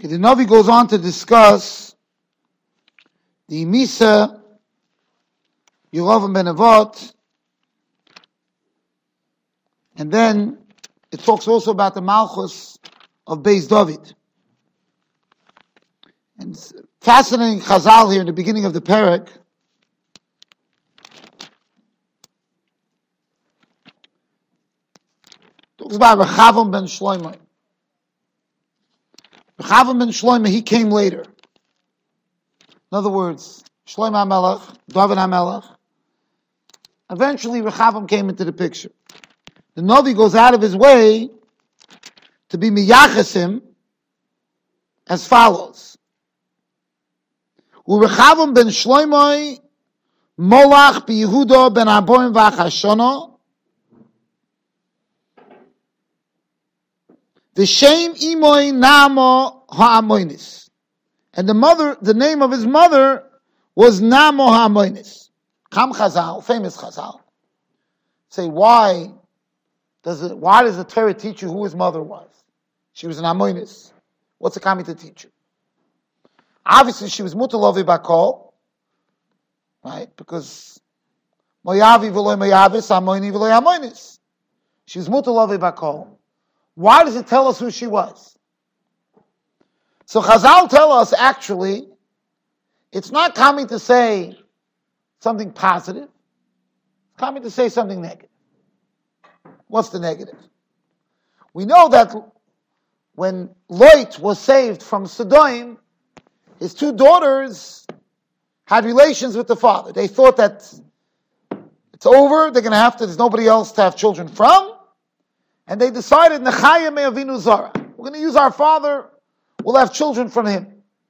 Okay, the Navi goes on to discuss the Misa Yerovam ben Nevat, and then it talks also about the Malchus of Beis David. And it's fascinating Chazal here in the beginning of the Perek. Talks about Rechavam ben Shlomo. Rechavam ben Shlomo, he came later. In other words, Shlomo HaMelech, David HaMelech. Eventually, Rechavam came into the picture. The Navi goes out of his way to be miyachesim as follows. Urechavam ben Shlomo Molach bi-Yehuda ben Aboim v'Achashona v'shem imoy Namo ha'amoinis. And the name of his mother was Namo ha'amoinis. Kam Chazal, famous Chazal, say why does the Torah teach you who his mother was? She was an Amoinis. What's it coming to teach you? Obviously, she was Mutalavi Bakol, right? Because Moyavi v'loy Moyavis, Amoini v'loy Amoinis. She was Mutalavi Bakol. Why does it tell us who she was? So Chazal tell us, actually, it's not coming to say something positive. It's coming to say something negative. What's the negative? We know that when Lot was saved from Sodom, his two daughters had relations with the father. They thought that it's over, there's nobody else to have children from, and they decided, Nechaya me'avinu zara. We're going to use our father, we'll have children from him.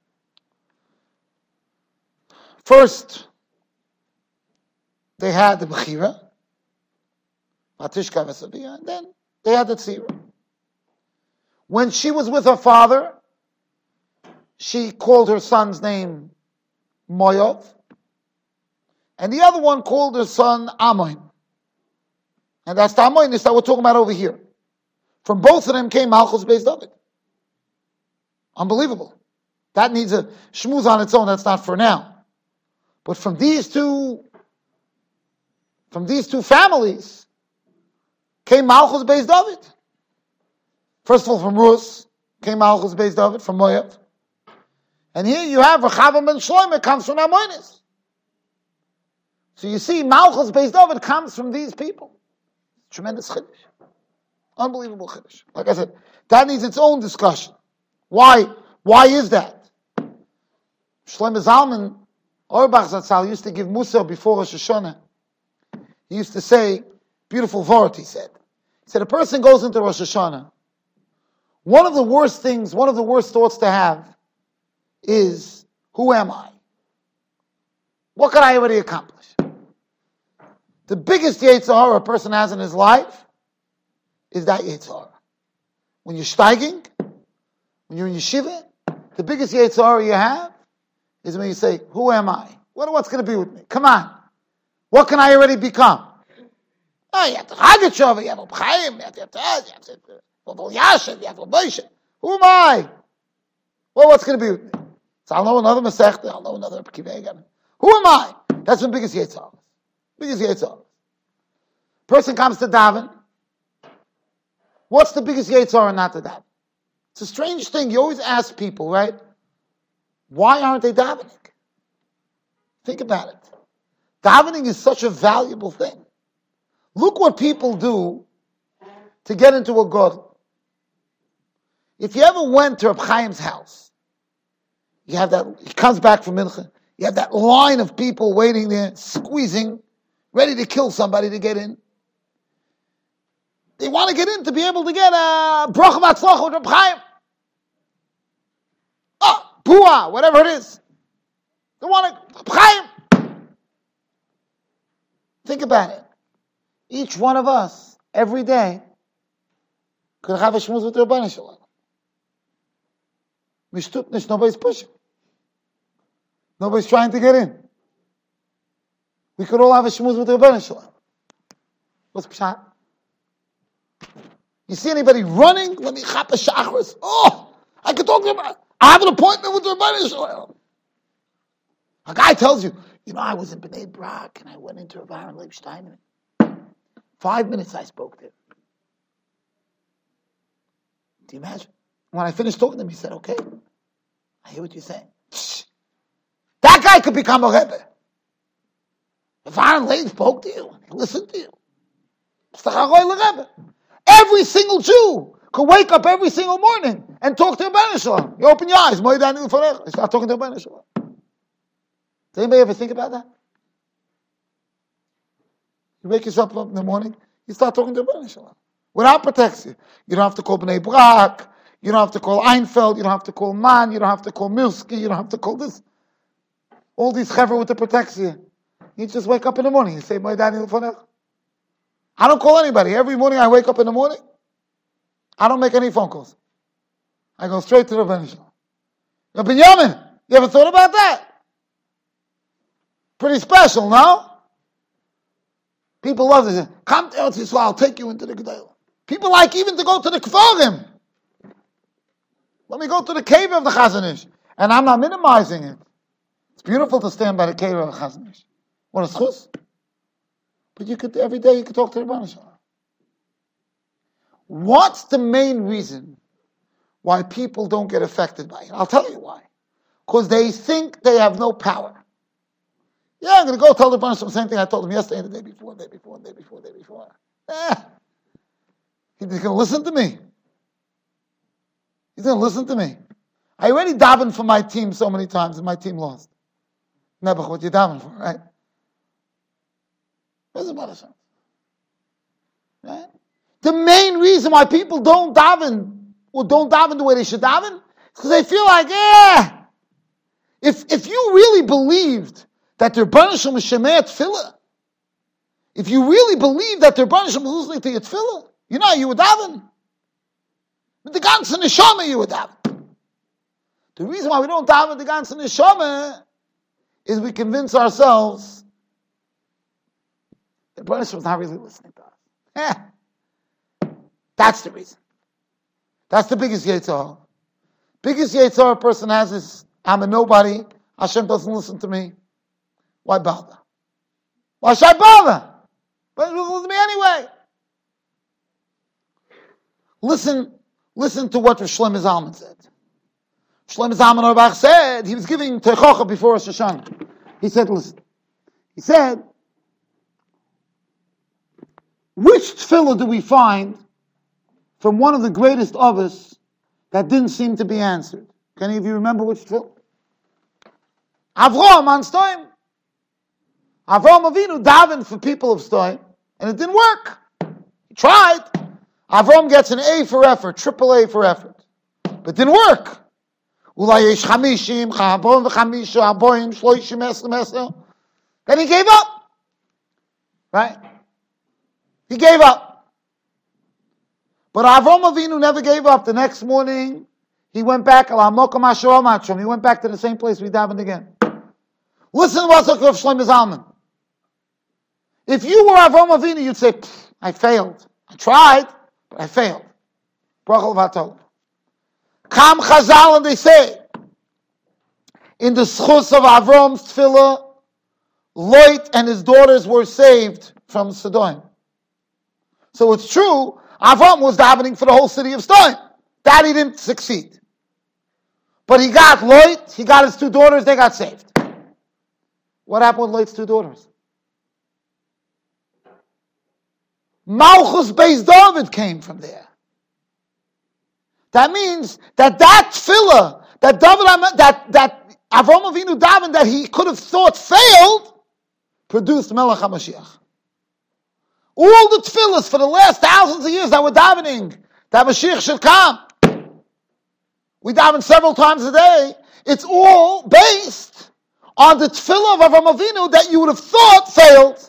First, they had the Bechira, Matishka Vesavia, and then they had the Tzira. When she was with her father, she called her son's name Moav, and the other one called her son Ammon. And that's the Ammonis that we're talking about over here. From both of them came Malchus Beis David. Unbelievable. That needs a shmooze on its own, that's not for now. But from these two families came Malchus Beis David. First of all, from Rus came Malchus Beis David, from Moav. And here you have Rechavam ben Shlomo, comes from Ammonis. So you see, Malchus Beis David comes from these people. Tremendous chiddush. Unbelievable chiddush. Like I said, that needs its own discussion. Why is that? Shlomo Zalman Auerbach Zatzal used to give Musa before Rosh Hashanah. He used to say, beautiful word, he said. He said, a person goes into Rosh Hashanah. One of the worst thoughts to have is, who am I? What could I already accomplish? The biggest Yetzer Hara a person has in his life is that Yetzer Hara. When you're steiging, when you're in yeshiva, the biggest Yetzer Hara you have is when you say, who am I? What's going to be with me? Come on. What can I already become? Oh, you have to Chagatshova, you have a Chaim, you have to Yashin, you have a Moshe. Who am I? Well, what's going to be with me? So I'll know another Masechta, I'll know another Pekivei. Who am I? That's the biggest Yetzer Hara. Biggest Yetzer Hara. Person comes to daven. What's the biggest Yetzer Hara not to daven? It's a strange thing. You always ask people, right? Why aren't they davening? Think about it. Davening is such a valuable thing. Look what people do to get into a gadol. If you ever went to Reb Chaim's house, you have that, he comes back from Mincha, you have that line of people waiting there, squeezing, ready to kill somebody to get in. They want to get in to be able to get a bracha v'atzlacha with Reb Chaim. Pua, whatever it is. They want to, Reb Chaim. Think about it. Each one of us, every day, could have a shmuz with the Rebbeinu Shalom. Mishtutnish, nobody's pushing. Nobody's trying to get in. We could all have a shmuz with the Rebbeinu Shalom. What's pshat? You see anybody running? Let me chap a shachris. Oh, I could talk to him. I have an appointment with the Rebbeinu Shalom. A guy tells you, I was in Bnei Brak and I went into Rav Aaron Leib Steinman. 5 minutes I spoke to him. Do you imagine? When I finished talking to him, he said, okay, I hear what you're saying. That guy could become a Rebbe. If Aaron Leib spoke to you, he listened to you. It's the Chagoy Rebbe. Every single Jew could wake up every single morning and talk to Rebbeinu Shalom. You open your eyes, you start talking to Rebbeinu Shalom. Does anybody ever think about that? You wake yourself up in the morning, you start talking to Rebbeinu Shalom. Without protection. You don't have to call Bnei Brak, you don't have to call Einfeld, you don't have to call Man, you don't have to call Milski, you don't have to call this. All these chevra with the protection. You just wake up in the morning, you say, I don't call anybody. Every morning I wake up in the morning, I don't make any phone calls. I go straight to the Rebbeinu Shalom. Binyamin, you ever thought about that? Pretty special, no? People love this. Come to Eretz Yisrael, I'll take you into the Gedolah. People like even to go to the Kforim. Let me go to the cave of the Chazon Ish. And I'm not minimizing it. It's beautiful to stand by the cave of the Chazon Ish. What a schus. But you could, every day you could talk to the Rebbeinu Shalom. What's the main reason why people don't get affected by it? I'll tell you why. Because they think they have no power. Yeah, I'm going to go tell the Rebbeinu Shalom the same thing I told him yesterday, the day before. He's going to listen to me. He's going to listen to me. I already davened for my team so many times and my team lost. Nebuch, what you davened for, right? Where's the Rebbeinu Shalom? Right? The main reason why people don't daven, or don't daven the way they should daven, is because they feel like, if you really believed that the Rebbeinu Shalom is Shemei Tefillah, if you really believe that the Rebbeinu Shalom is listening to your Tefillah, you would daven. With the ganze Neshama, you would daven. The reason why we don't daven the ganze Neshama is we convince ourselves that the Rebbeinu Shalom is not really listening to us. That's the reason. That's the biggest Yetzirah. Biggest Yetzirah a person has is, I'm a nobody, Hashem doesn't listen to me. Why bother? Why should I bother? But listen to me anyway. Listen to what Rav Shlomo Zalman said. Shlomo Zalman Auerbach said, he was giving Teichocha before Rosh Hashanah. He said, listen. He said, which tefillah do we find from one of the greatest of us that didn't seem to be answered? Can any of you remember which tefillah? Avraham on Stoim. Avraham Avinu davened for people of Stoim, and it didn't work. He tried. Avraham gets an A for effort, triple A for effort. But it didn't work. Then he gave up. Right? He gave up. But Avraham Avinu never gave up. The next morning, he went back. He went back to the same place we davened again. Listen to what's Rav Shlomo Zalman. If you were Avraham Avinu, you'd say, I failed. I tried, but I failed. Brachol v'atol. Kam Chazal, and they say, in the schus of Avraham's tefillah, Lot and his daughters were saved from Sodom. So it's true, Avraham was davening for the whole city of Sodom. That he didn't succeed. But he got Lot, he got his two daughters, they got saved. What happened with Lot's two daughters? Malchus Beis David came from there. That means that tefillah, that Avraham Avinu davened that he could have thought failed, produced Melech HaMashiach. All the tefillahs for the last thousands of years that we're davening, that Mashiach should come. We daven several times a day. It's all based on the tefillah of Avraham Avinu that you would have thought failed.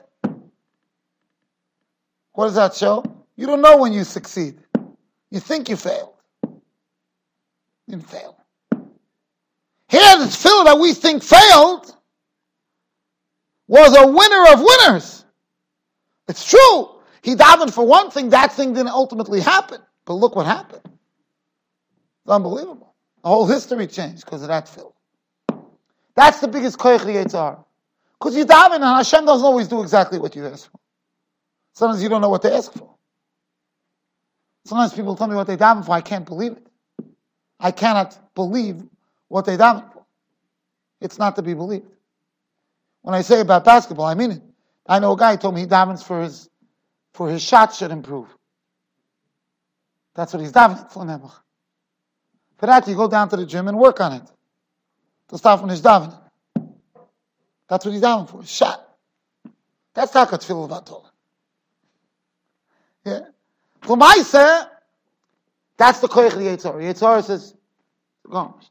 What does that show? You don't know when you succeed. You think you failed. You didn't fail. Here, the tefillah that we think failed was a winner of winners. It's true. He davened for one thing, that thing didn't ultimately happen. But look what happened. It's unbelievable. The whole history changed because of that tefillah. That's the biggest koich of the Yetzer Hara. Because you daven and Hashem doesn't always do exactly what you ask for. Sometimes you don't know what to ask for. Sometimes people tell me what they daven for, I can't believe it. I cannot believe what they daven for. It's not to be believed. When I say about basketball, I mean it. I know a guy who told me he davens for his shot should improve. That's what he's davening for. For that, you go down to the gym and work on it. To start from his davening. That's what he's davening for, his shot. That's not a tefillah about Torah. Yeah. L'maaseh, that's the koich of the Yetzer Hara. Yetzer Hara says, garnished.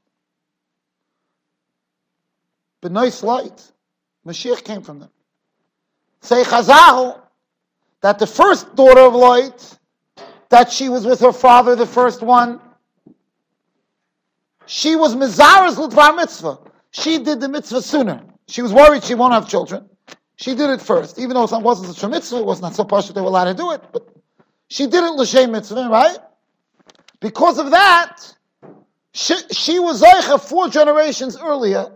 B'nai Slight, Mashiach came from them. Say Chazal, that the first daughter of Lot, that she was with her father, the first one, she was Mizaras L'dvar Mitzvah. She did the mitzvah sooner. She was worried she won't have children. She did it first. Even though it wasn't such a mitzvah, it was not so posh that they were allowed to do it, but she did it l'shem mitzvah, right? Because of that, she was Zoicha 4 generations earlier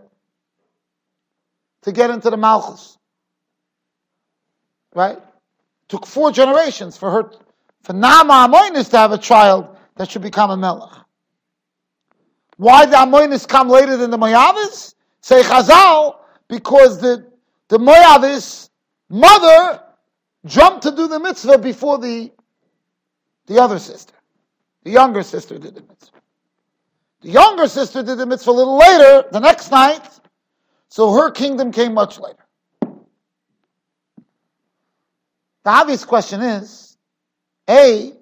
to get into the Malchus. Right? Took 4 generations for Nama Amoinis to have a child that should become a Melech. Why the Amoinis come later than the Moavis? Say Chazal, because the Moavis mother jumped to do the mitzvah before the other sister. The younger sister did the mitzvah. The younger sister did the mitzvah a little later, the next night, so her kingdom came much later. The obvious question is, Chazal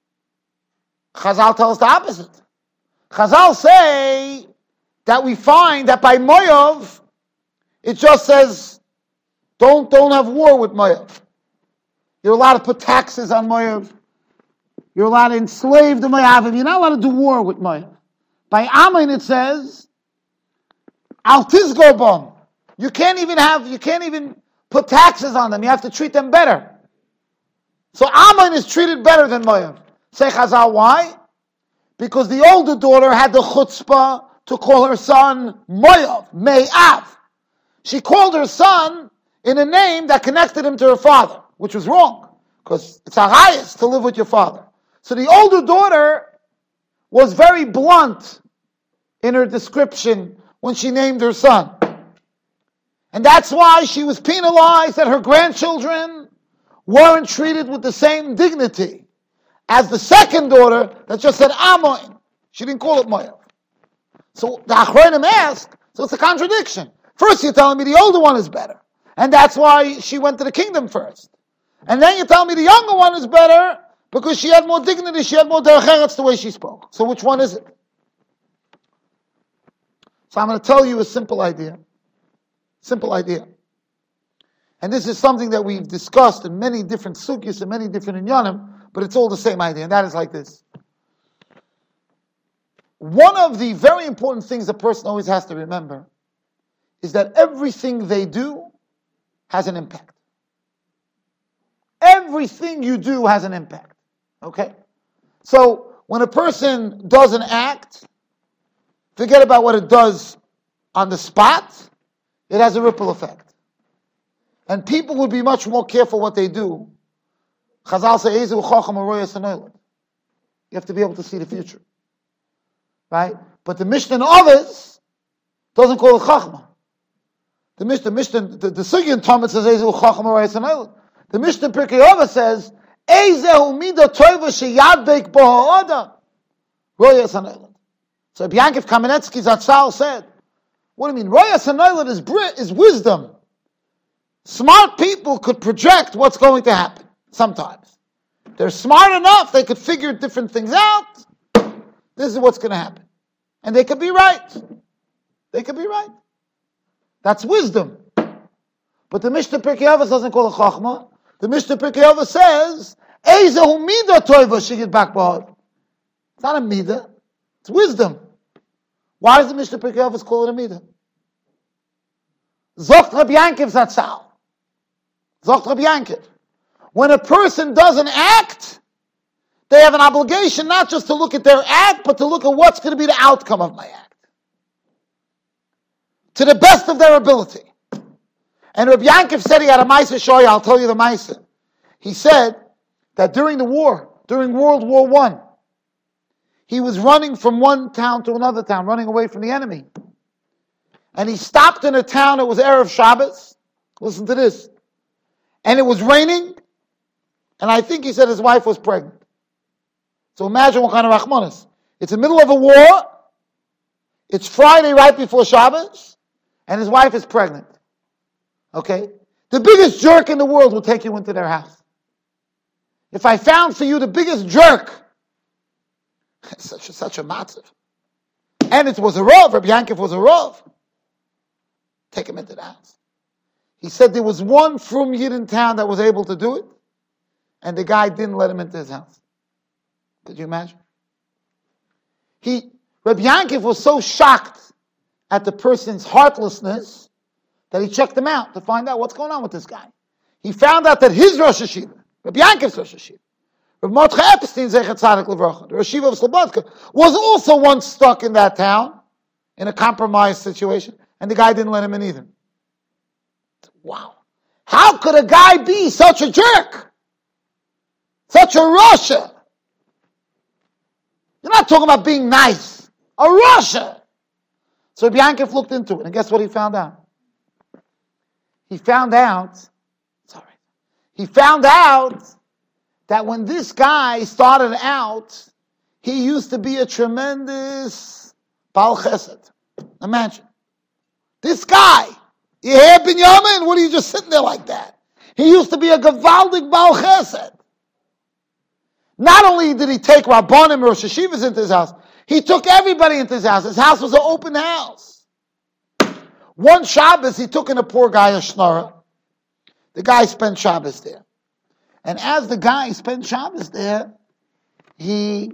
tells the opposite. Chazal say that we find that by Moav, it just says, don't have war with Moav. You're allowed to put taxes on Moav. You're allowed to enslave the Moavim. You're not allowed to do war with Moav. By Ammon it says, Al tizgo bom. You can't even put taxes on them. You have to treat them better. So Ammon is treated better than Moav. Say Chazal, why? Because the older daughter had the chutzpah to call her son Moav, Me'av. She called her son in a name that connected him to her father, which was wrong, because it's a highest to live with your father. So the older daughter was very blunt in her description when she named her son. And that's why she was penalized that her grandchildren weren't treated with the same dignity as the second daughter that just said Ammon. She didn't call it Moav. So the Achronim ask, so it's a contradiction. First you're telling me the older one is better, and that's why she went to the kingdom first. And then you tell me the younger one is better because she had more dignity, she had more derech eretz the way she spoke. So which one is it? So I'm going to tell you a simple idea. Simple idea. And this is something that we've discussed in many different sugyas and many different inyanim, but it's all the same idea, and that is like this. One of the very important things a person always has to remember is that everything they do has an impact. Everything you do has an impact. Okay? So, when a person does an act, forget about what it does on the spot, it has a ripple effect. And people would be much more careful what they do. Chazal say, Ezu chacham aroyas hanoilad. You have to be able to see the future. Right? But the Mishnah and others doesn't call it chachma. The Sugya in Talmud says, Ezu chacham aroyas hanoilad. The Mishnah in Pirkei Avos says, Ezehu mida tova sheyadbek bo ha'adam royas hanoilad. So Yankiv Kamenetsky Zatzal said, what do you mean? Royas hanoilad is wisdom. Smart people could project what's going to happen. Sometimes. They're smart enough, they could figure different things out. This is what's going to happen. And they could be right. They could be right. That's wisdom. But the Mishnah Pirkei Avos doesn't call it Chachma. The Mishnah Pirkei Avos says, Ezehu mida toiva shigid bak ba'ad. It's not a mida. It's wisdom. Why does the Mishnah Pirkei Avos call it a mida? Zocht Rabbi Yankiv Zatzal. Zocht Rabbi Yankiv. When a person does an act, they have an obligation not just to look at their act, but to look at what's going to be the outcome of my act. To the best of their ability. And Rabbi Yankov said he had a Maisa Shoya. I'll tell you the Maisa. He said that during the war, during World War I, he was running from one town to another town, running away from the enemy. And he stopped in a town, it was Erev Shabbos. Listen to this. And it was raining, and I think he said his wife was pregnant. So imagine what kind of Rachmanis. It's the middle of a war, it's Friday right before Shabbos, and his wife is pregnant. Okay? The biggest jerk in the world will take you into their house. If I found for you the biggest jerk, such a matzav. And it was a Rav, Rabbi Yankov was a Rav. Take him into the house. He said there was one Frum Yid in town that was able to do it, and the guy didn't let him into his house. Could you imagine? Rabbi Yankov was so shocked at the person's heartlessness that he checked him out to find out what's going on with this guy. He found out that his Rosh Hashiva, Rabbi Yankov's Rosh Hashiva, Rabbi Mordechai Epstein, Zechat Tzadik Levracha, the Rosh Hashiva of Slobodka, was also once stuck in that town, in a compromised situation, and the guy didn't let him in either. Wow. How could a guy be such a jerk? Such a Russia? You're not talking about being nice. A Russia. So Rabbi Yankov looked into it, and guess what he found out? He found out that when this guy started out, he used to be a tremendous Baal Chesed. Imagine. This guy, you hear Binyamin? What are you just sitting there like that? He used to be a Gavaldik Baal Chesed. Not only did he take Rabbanim, Rosh Hashivas into his house, he took everybody into his house. His house was an open house. One Shabbos, he took in a poor guy, a Shnara. The guy spent Shabbos there. And as the guy spent Shabbos there, the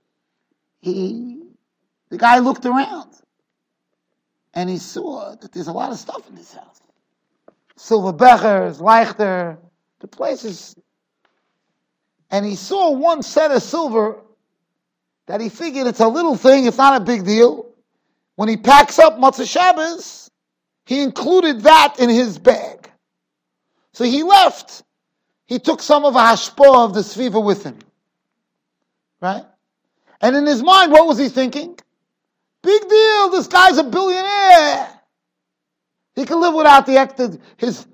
guy looked around. And he saw that there's a lot of stuff in this house. Silver bechers, leichter, the places. And he saw one set of silver that he figured it's a little thing, it's not a big deal. When he packs up Matzah Shabbos, he included that in his bag. So he left. He took some of a hashpah of the Sviva with him. Right? And in his mind, what was he thinking? Big deal, this guy's a billionaire. He can live without his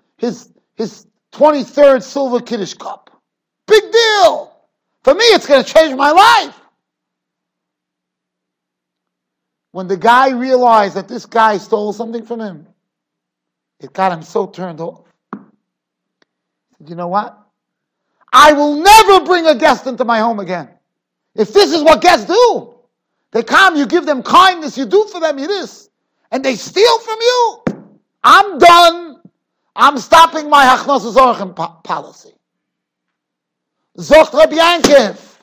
23rd silver Kiddush cup. Big deal. For me, it's going to change my life. When the guy realized that this guy stole something from him, it got him so turned off. He said, you know what? I will never bring a guest into my home again. If this is what guests do, they come, you give them kindness, you do for them, you this, and they steal from you, I'm done. I'm stopping my Hachnos Zorchen policy. Zocht Rabbi Yankov,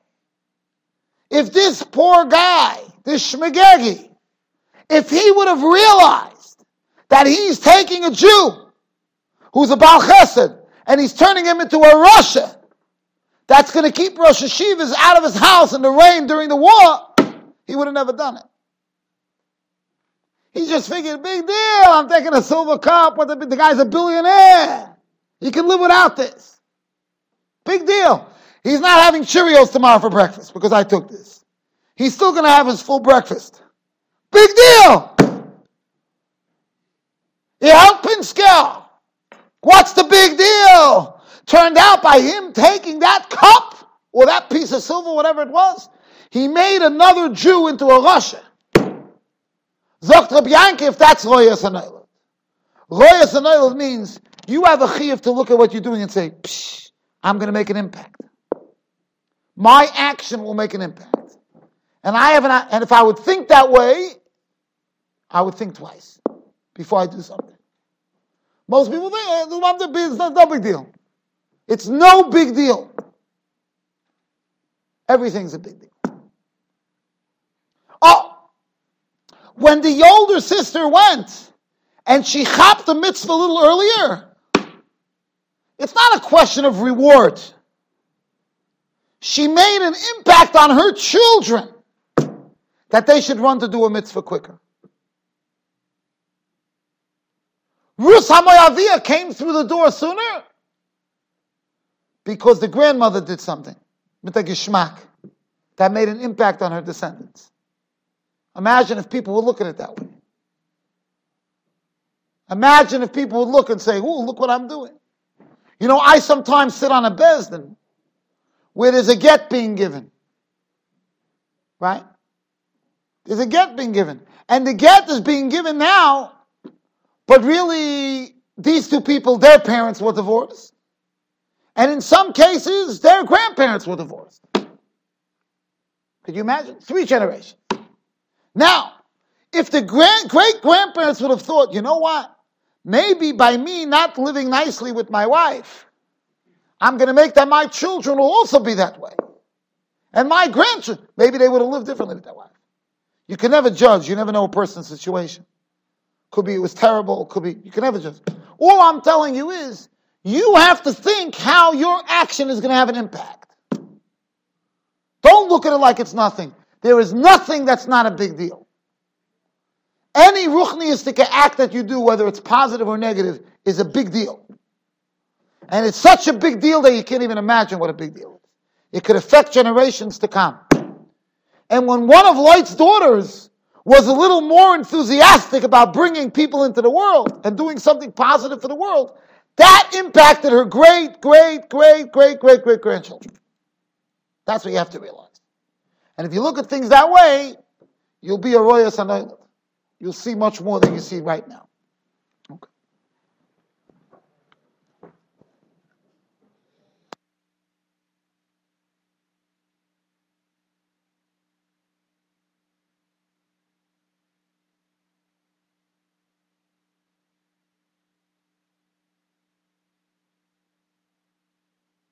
if this poor guy, this Shmegegi, if he would have realized that he's taking a Jew who's a Baal Chesed and he's turning him into a Russia that's going to keep Rosh Hashivas out of his house in the rain during the war, he would have never done it. He just figured, big deal, I'm taking a silver cup, the guy's a billionaire. He can live without this. Big deal. He's not having Cheerios tomorrow for breakfast because I took this. He's still going to have his full breakfast. Big deal. Pinsker. What's the big deal? Turned out by him taking that cup or that piece of silver, whatever it was, he made another Jew into a Russia. Zocht Rabbi Yankov, that's Royas Hanaylet. Royas Hanaylet means you have a chiyuv to look at what you're doing and say, psh, I'm going to make an impact. My action will make an impact. And if I would think that way, I would think twice before I do something. Most people think, it's no big deal. It's no big deal. Everything's a big deal. Oh, when the older sister went and she chapped the mitzvah a little earlier, it's not a question of reward. she made an impact on her children that they should run to do a mitzvah quicker. Rus HaMoaviyah came through the door sooner because the grandmother did something, mit a Geschmack, that made an impact on her descendants. Imagine if people would look at it that way. Imagine if people would look and say, "Ooh, look what I'm doing." You know, I sometimes sit on a bezdin where there's a get being given. Right? There's a get being given. And the get is being given now, but really, these two people, their parents were divorced. And in some cases, their grandparents were divorced. Could you imagine? 3 generations. Now, if the great-grandparents would have thought, you know what? Maybe by me not living nicely with my wife, I'm going to make that my children will also be that way. And my grandchildren, maybe they would have lived differently with their wife. You can never judge. You never know a person's situation. Could be it was terrible. Could be, you can never judge. All I'm telling you is, you have to think how your action is going to have an impact. Don't look at it like it's nothing. There is nothing that's not a big deal. Any ruchniistic act that you do, whether it's positive or negative, is a big deal. And it's such a big deal that you can't even imagine what a big deal is. It could affect generations to come. And when one of Lot's daughters was a little more enthusiastic about bringing people into the world and doing something positive for the world, that impacted her great-great-great-great-great-great-grandchildren. That's what you have to realize. And if you look at things that way, you'll be a royas anoiled. You'll see much more than you see right now.